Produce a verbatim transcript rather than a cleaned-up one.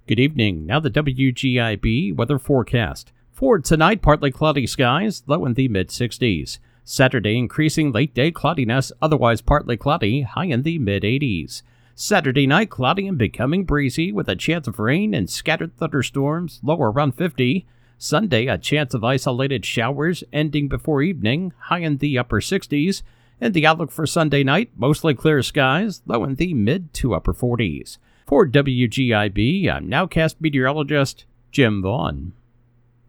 Good evening. Now the W G I B weather forecast. For tonight, partly cloudy skies, low in the mid sixties. Saturday, increasing late day cloudiness, otherwise partly cloudy, high in the mid eighties. Saturday night, cloudy and becoming breezy with a chance of rain and scattered thunderstorms, low around fifty. Sunday, a chance of isolated showers ending before evening, high in the upper sixties. And the outlook for Sunday night, mostly clear skies, low in the mid to upper forties. For W G I B, I'm Nowcast meteorologist Jim Vaughn.